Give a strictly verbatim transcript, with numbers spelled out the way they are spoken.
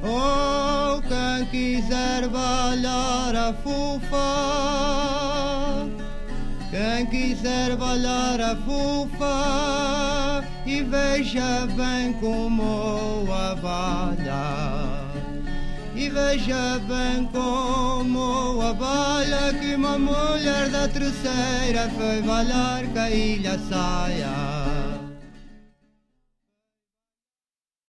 Oh, quem quiser bailar a fufa, quem quiser bailar a fufa, e veja bem como a baila, e veja bem como a baila, que uma mulher da terceira foi bailar com a ilha saia.